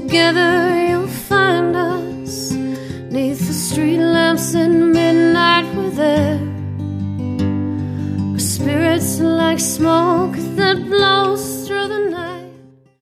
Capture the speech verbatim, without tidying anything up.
together you'll find us, 'neath the street lamps at midnight we're there. Our spirits like smoke that blows